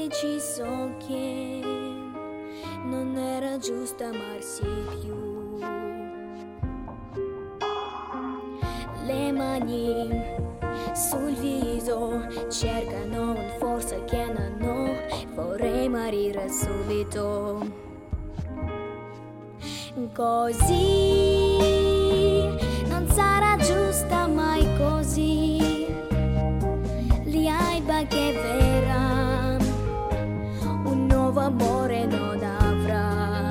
deciso che non era giusto amarsi più. Le mani sul viso cercano un forza che non ho, vorrei morire subito. Così non sarà giusta mai così. L'aiba che verrà, un nuovo amore non avrà.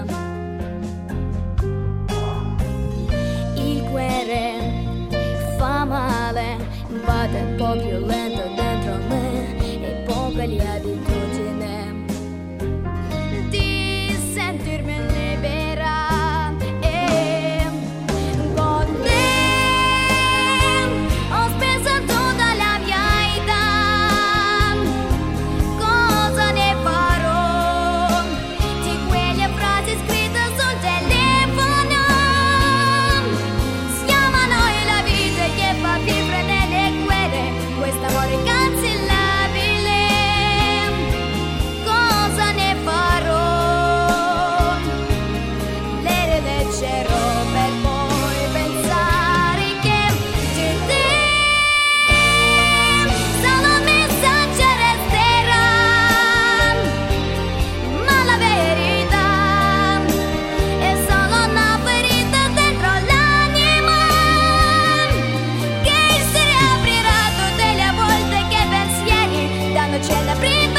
Il cuore fa male, batte un po' più lento dentro me e poca le abitudini di sentirmi libera. E con te ho speso tutta la mia età. Cosa ne farò di quelle frasi scritte sul telefono? Siamo noi la vita che fa vivere nelle guerre, quest'amore incancellabile. Cosa ne farò? Le rileggerò per poi pensare che di te solo un messaggio resterà. Ma la verità è solo una ferita dentro l'anima che si riaprirà tutte le volte che pensieri danno cena prima.